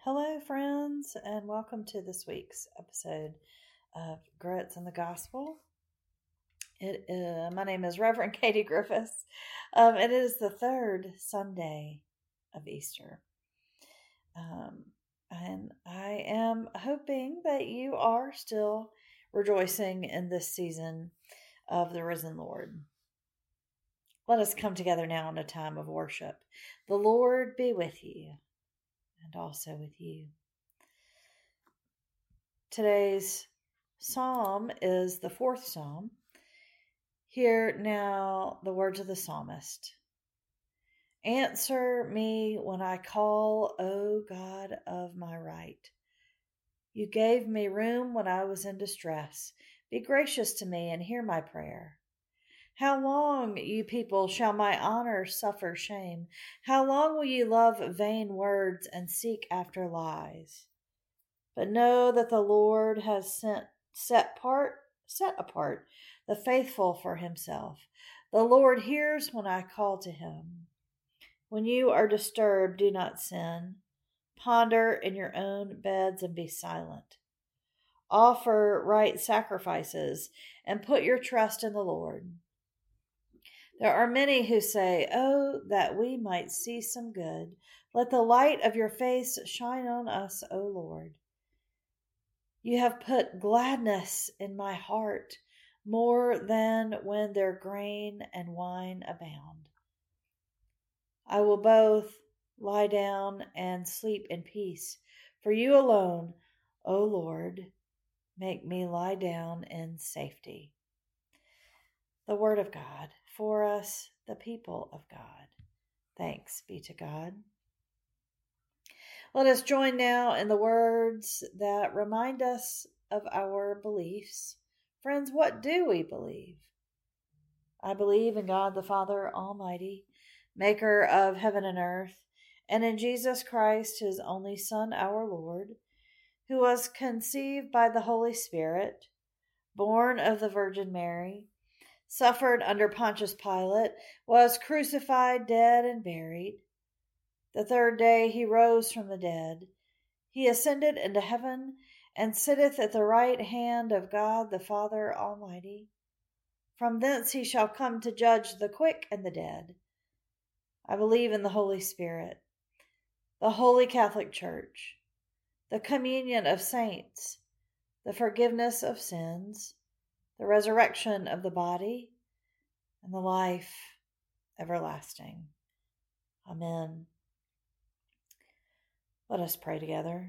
Hello, friends, and welcome to this week's episode of Grits in the Gospel. My name is Reverend Katie Griffiths. It is the third Sunday of Easter. And I am hoping that you are still rejoicing in this season of the risen Lord. Let us come together now in a time of worship. The Lord be with you and also with you. Today's psalm is the fourth psalm. Hear now the words of the psalmist. Answer me when I call, O God of my right. You gave me room when I was in distress. Be gracious to me and hear my prayer. How long, you people, shall my honor suffer shame? How long will you love vain words and seek after lies? But know that the Lord has set apart the faithful for himself. The Lord hears when I call to him. When you are disturbed, do not sin. Ponder in your own beds and be silent. Offer right sacrifices and put your trust in the Lord. There are many who say, "Oh, that we might see some good. Let the light of your face shine on us, O Lord." You have put gladness in my heart more than when their grain and wine abound. I will both lie down and sleep in peace. For you alone, O Lord, make me lie down in safety. The word of God for us, the people of God. Thanks be to God. Let us join now in the words that remind us of our beliefs. Friends, what do we believe? I believe in God the Father Almighty, maker of heaven and earth, and in Jesus Christ, his only Son, our Lord, who was conceived by the Holy Spirit, born of the Virgin Mary, suffered under Pontius Pilate, was crucified, dead, and buried. The third day he rose from the dead. He ascended into heaven and sitteth at the right hand of God the Father Almighty. From thence he shall come to judge the quick and the dead. I believe in the Holy Spirit, the Holy Catholic Church, the communion of saints, the forgiveness of sins, the resurrection of the body, and the life everlasting. Amen. Let us pray together.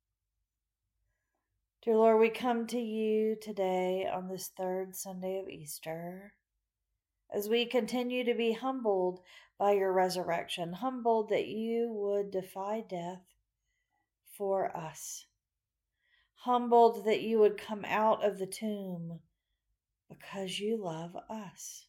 Dear Lord, we come to you today on this third Sunday of Easter as we continue to be humbled by your resurrection, humbled that you would defy death for us, humbled that you would come out of the tomb because you love us.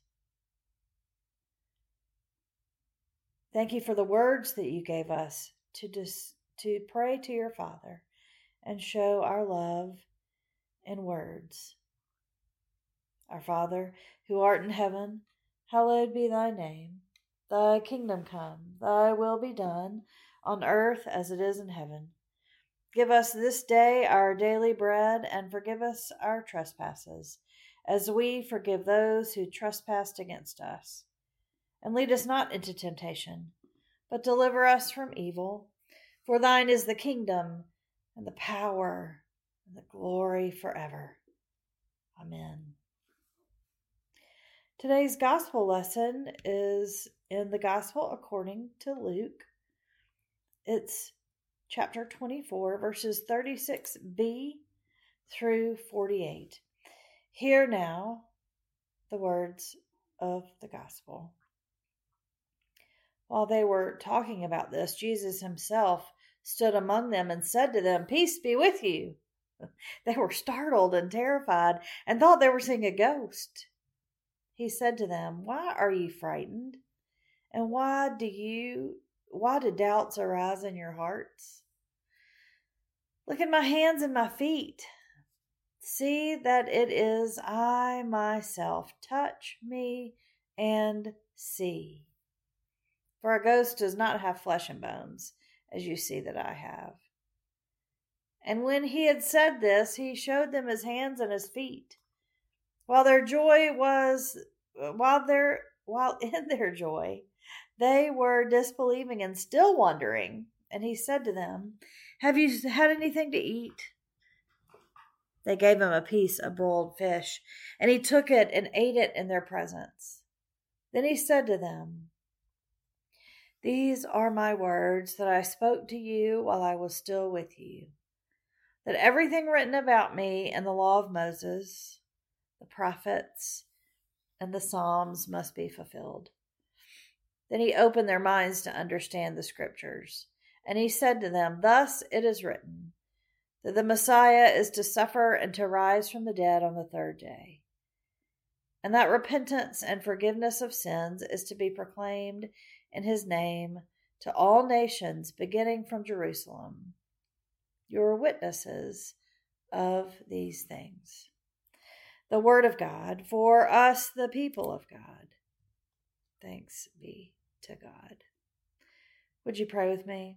Thank you for the words that you gave us to pray to your Father and show our love in words. Our Father, who art in heaven, hallowed be thy name. Thy kingdom come, thy will be done, on earth as it is in heaven. Give us this day our daily bread, and forgive us our trespasses, as we forgive those who trespass against us. And lead us not into temptation, but deliver us from evil. For thine is the kingdom, and the power, and the glory forever. Amen. Today's gospel lesson is in the Gospel according to Luke. It's chapter 24, verses 36b through 48. Hear now the words of the gospel. While they were talking about this, Jesus himself stood among them and said to them, "Peace be with you." They were startled and terrified and thought they were seeing a ghost. He said to them, "Why are you frightened? And why do doubts arise in your hearts? Look at my hands and my feet. See that it is I myself. Touch me and see. For a ghost does not have flesh and bones, as you see that I have." And when he had said this, he showed them his hands and his feet. While in their joy, they were disbelieving and still wondering. And he said to them, "Have you had anything to eat?" They gave him a piece of broiled fish, and he took it and ate it in their presence. Then he said to them, "These are my words that I spoke to you while I was still with you, that everything written about me in the law of Moses, the prophets, and the Psalms must be fulfilled." Then he opened their minds to understand the scriptures. And he said to them, "Thus it is written, that the Messiah is to suffer and to rise from the dead on the third day, and that repentance and forgiveness of sins is to be proclaimed in his name to all nations, beginning from Jerusalem. You are witnesses of these things." The word of God for us, the people of God. Thanks be to God. Would you pray with me?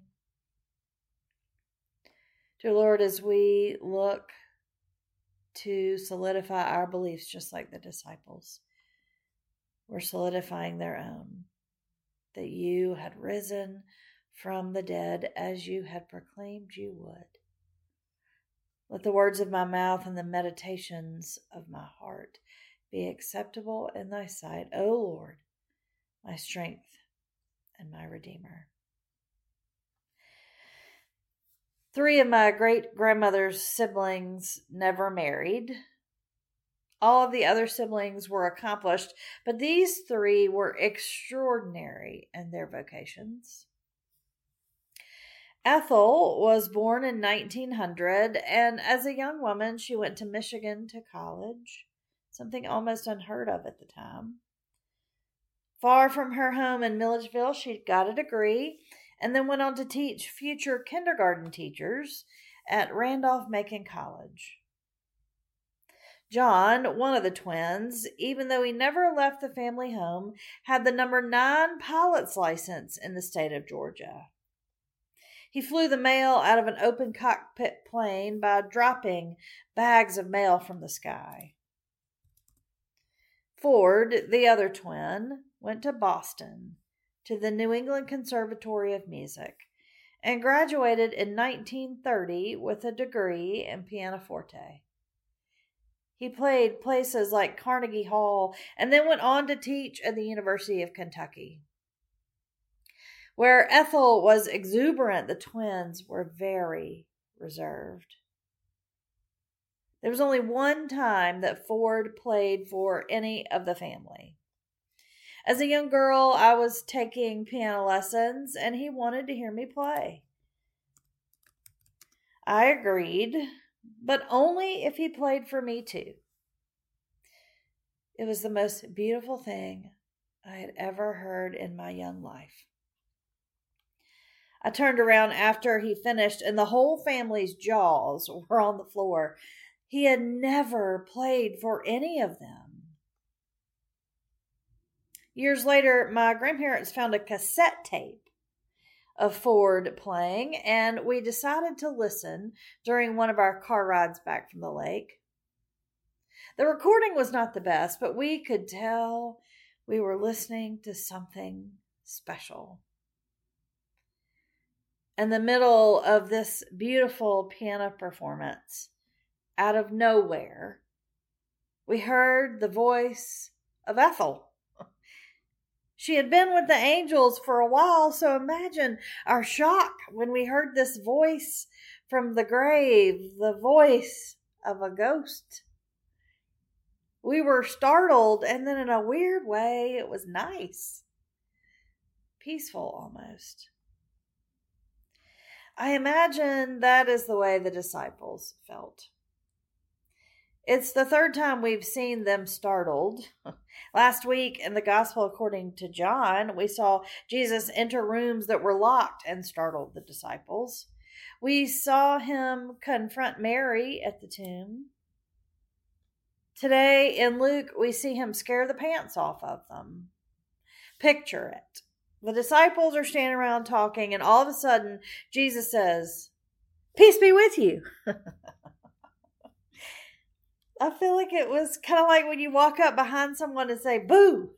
Dear Lord, as we look to solidify our beliefs just like the disciples, we're solidifying their own, that you had risen from the dead as you had proclaimed you would. Let the words of my mouth and the meditations of my heart be acceptable in thy sight, O Lord, my strength and my Redeemer. 3 of my great-grandmother's siblings never married. All of the other siblings were accomplished, but these 3 were extraordinary in their vocations. Ethel was born in 1900, and as a young woman, she went to Michigan to college, something almost unheard of at the time. Far from her home in Milledgeville, she got a degree and then went on to teach future kindergarten teachers at Randolph-Macon College. John, one of the twins, even though he never left the family home, had the number 9 pilot's license in the state of Georgia. He flew the mail out of an open cockpit plane by dropping bags of mail from the sky. Ford, the other twin, went to Boston to the New England Conservatory of Music and graduated in 1930 with a degree in pianoforte. He played places like Carnegie Hall and then went on to teach at the University of Kentucky. Where Ethel was exuberant, the twins were very reserved. There was only one time that Ford played for any of the family. As a young girl, I was taking piano lessons, and he wanted to hear me play. I agreed, but only if he played for me too. It was the most beautiful thing I had ever heard in my young life. I turned around after he finished, and the whole family's jaws were on the floor. He had never played for any of them. Years later, my grandparents found a cassette tape of Ford playing, and we decided to listen during one of our car rides back from the lake. The recording was not the best, but we could tell we were listening to something special. In the middle of this beautiful piano performance, out of nowhere, we heard the voice of Ethel. She had been with the angels for a while, so imagine our shock when we heard this voice from the grave, the voice of a ghost. We were startled, and then in a weird way, it was nice. Peaceful almost. I imagine that is the way the disciples felt. It's the 3rd time we've seen them startled. Last week in the Gospel according to John, we saw Jesus enter rooms that were locked and startled the disciples. We saw him confront Mary at the tomb. Today in Luke, we see him scare the pants off of them. Picture it. The disciples are standing around talking, and all of a sudden, Jesus says, Peace be with you. I feel like it was kind of like when you walk up behind someone and say, boo.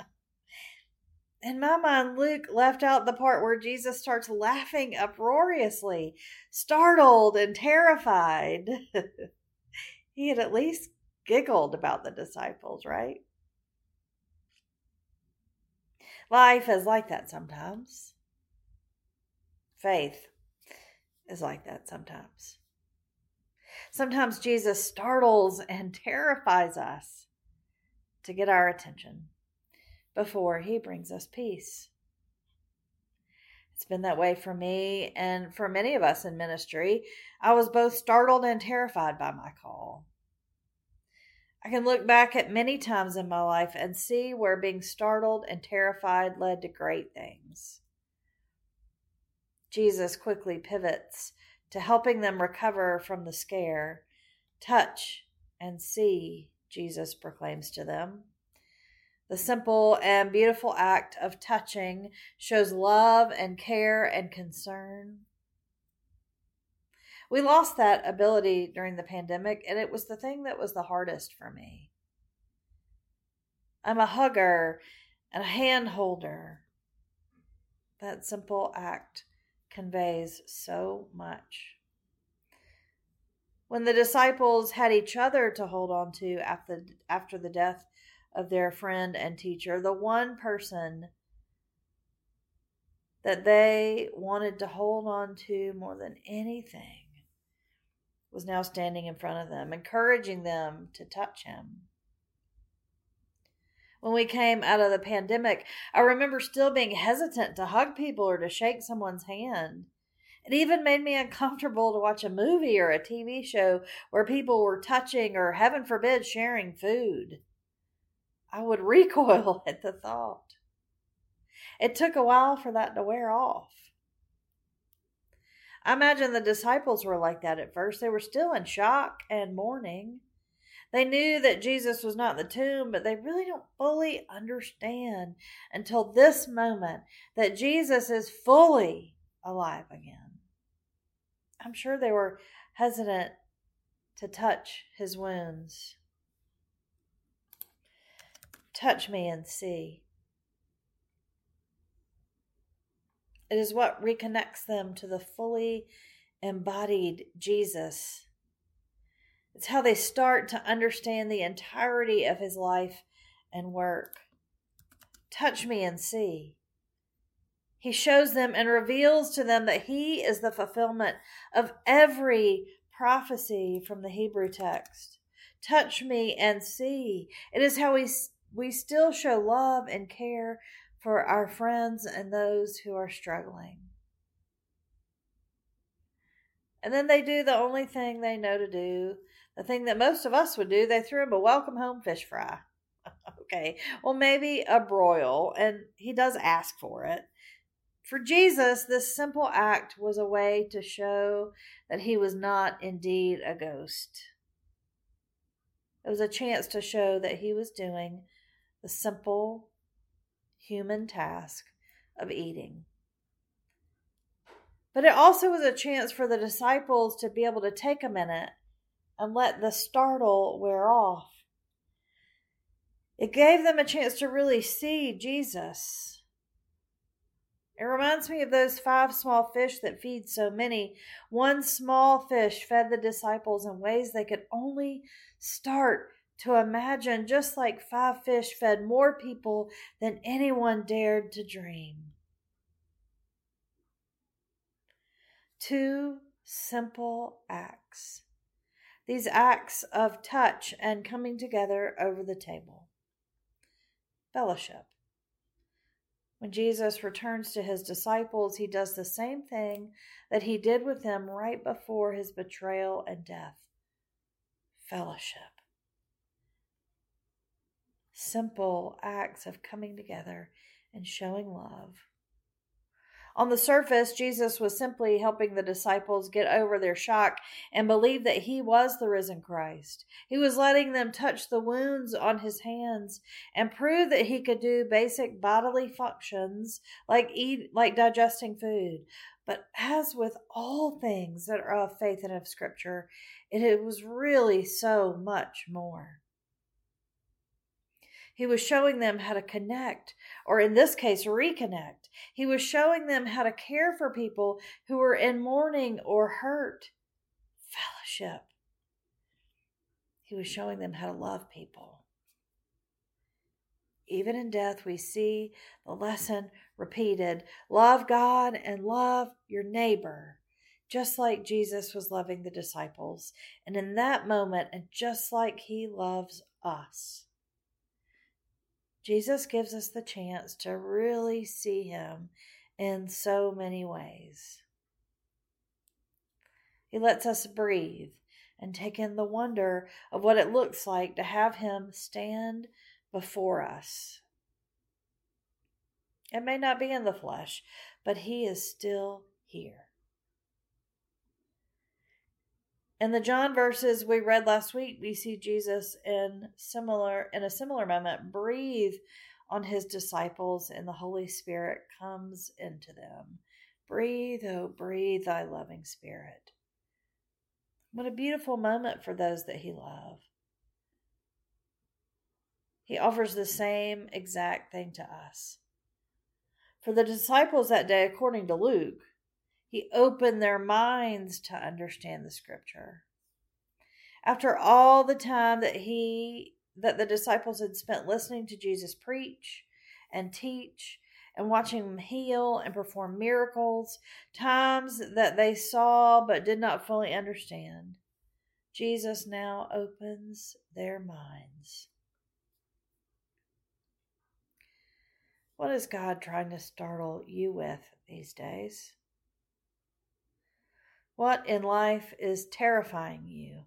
In my mind, Luke left out the part where Jesus starts laughing uproariously, startled and terrified. He had at least giggled about the disciples, right? Life is like that sometimes. Faith is like that sometimes. Sometimes Jesus startles and terrifies us to get our attention before he brings us peace. It's been that way for me and for many of us in ministry. I was both startled and terrified by my call. I can look back at many times in my life and see where being startled and terrified led to great things. Jesus quickly pivots to helping them recover from the scare. Touch and see, Jesus proclaims to them. The simple and beautiful act of touching shows love and care and concern. We lost that ability during the pandemic, and it was the thing that was the hardest for me. I'm a hugger and a hand holder. That simple act conveys so much. When the disciples had each other to hold on to after the death of their friend and teacher, the one person that they wanted to hold on to more than anything was now standing in front of them, encouraging them to touch him. When we came out of the pandemic, I remember still being hesitant to hug people or to shake someone's hand. It even made me uncomfortable to watch a movie or a TV show where people were touching or, heaven forbid, sharing food. I would recoil at the thought. It took a while for that to wear off. I imagine the disciples were like that at first. They were still in shock and mourning. They knew that Jesus was not in the tomb, but they really don't fully understand until this moment that Jesus is fully alive again. I'm sure they were hesitant to touch his wounds. Touch me and see. It is what reconnects them to the fully embodied Jesus. It's how they start to understand the entirety of his life and work. Touch me and see. He shows them and reveals to them that he is the fulfillment of every prophecy from the Hebrew text. Touch me and see. It is how we still show love and care for our friends and those who are struggling. And then they do the only thing they know to do, the thing that most of us would do. They threw him a welcome home fish fry. Okay, well, maybe a broil, and he does ask for it. For Jesus, this simple act was a way to show that he was not indeed a ghost. It was a chance to show that he was doing the simple human task of eating. But it also was a chance for the disciples to be able to take a minute and let the startle wear off. It gave them a chance to really see Jesus. It reminds me of those 5 small fish that feed so many. One small fish fed the disciples in ways they could only start to imagine, just like 5 fish fed more people than anyone dared to dream. 2 simple acts. These acts of touch and coming together over the table. Fellowship. When Jesus returns to his disciples, he does the same thing that he did with them right before his betrayal and death. Fellowship. Simple acts of coming together and showing love. On the surface, Jesus was simply helping the disciples get over their shock and believe that he was the risen Christ. He was letting them touch the wounds on his hands and prove that he could do basic bodily functions like digesting food. But as with all things that are of faith and of Scripture, it was really so much more. He was showing them how to connect, or in this case, reconnect. He was showing them how to care for people who were in mourning or hurt. Fellowship. He was showing them how to love people. Even in death, we see the lesson repeated. Love God and love your neighbor, just like Jesus was loving the disciples. And in that moment, and just like he loves us, Jesus gives us the chance to really see him in so many ways. He lets us breathe and take in the wonder of what it looks like to have him stand before us. It may not be in the flesh, but he is still here. In the John verses we read last week, we see Jesus in a similar moment breathe on his disciples, and the Holy Spirit comes into them. Breathe, oh, breathe thy loving Spirit. What a beautiful moment for those that he loved. He offers the same exact thing to us. For the disciples that day, according to Luke, he opened their minds to understand the Scripture. After all the time that the disciples had spent listening to Jesus preach and teach and watching him heal and perform miracles, times that they saw but did not fully understand, Jesus now opens their minds. What is God trying to startle you with these days? What in life is terrifying you?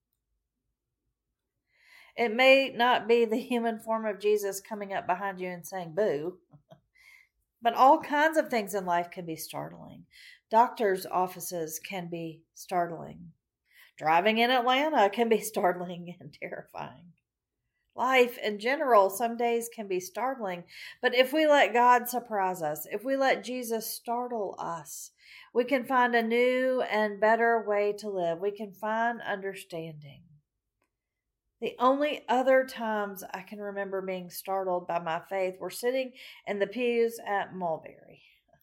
It may not be the human form of Jesus coming up behind you and saying boo, but all kinds of things in life can be startling. Doctors' offices can be startling. Driving in Atlanta can be startling and terrifying. Life in general some days can be startling, but if we let God surprise us, if we let Jesus startle us, we can find a new and better way to live. We can find understanding. The only other times I can remember being startled by my faith were sitting in the pews at Mulberry.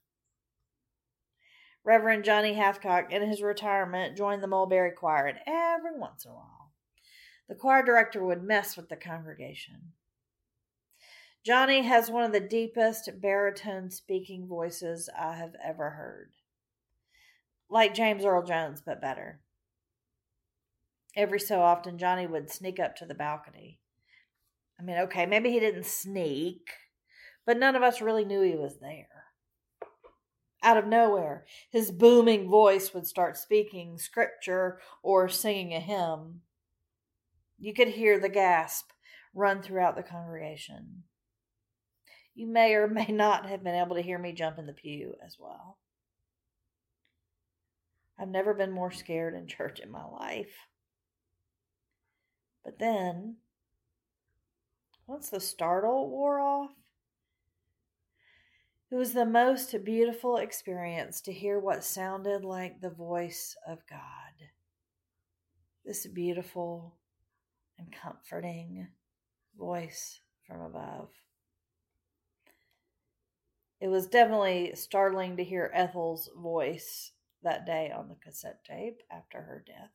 Reverend Johnny Hathcock, in his retirement, joined the Mulberry Choir, and every once in a while, the choir director would mess with the congregation. Johnny has one of the deepest baritone speaking voices I have ever heard. Like James Earl Jones, but better. Every so often, Johnny would sneak up to the balcony. I mean, okay, maybe he didn't sneak, but none of us really knew he was there. Out of nowhere, his booming voice would start speaking scripture or singing a hymn. You could hear the gasp run throughout the congregation. You may or may not have been able to hear me jump in the pew as well. I've never been more scared in church in my life. But then, once the startle wore off, it was the most beautiful experience to hear what sounded like the voice of God. This beautiful and comforting voice from above. It was definitely startling to hear Ethel's voice that day on the cassette tape after her death.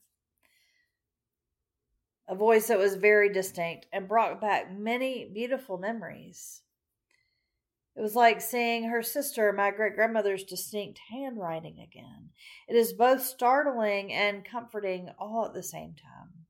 A voice that was very distinct and brought back many beautiful memories. It was like seeing her sister, my great-grandmother's distinct handwriting again. It is both startling and comforting all at the same time.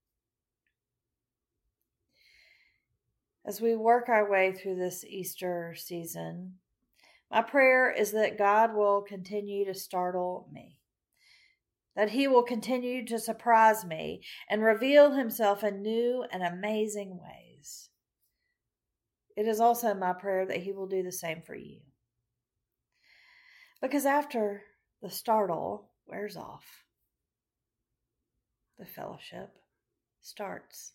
As we work our way through this Easter season, my prayer is that God will continue to startle me, that he will continue to surprise me and reveal himself in new and amazing ways. It is also my prayer that he will do the same for you. Because after the startle wears off, the fellowship starts.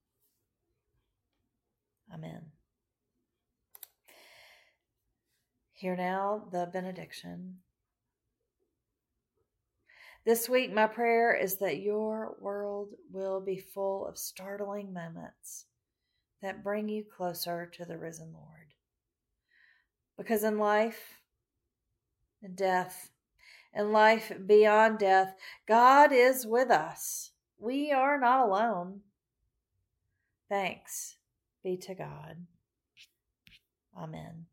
Amen. Hear now the benediction. This week, my prayer is that your world will be full of startling moments that bring you closer to the risen Lord. Because in life and death, and life beyond death, God is with us. We are not alone. Thanks be to God. Amen.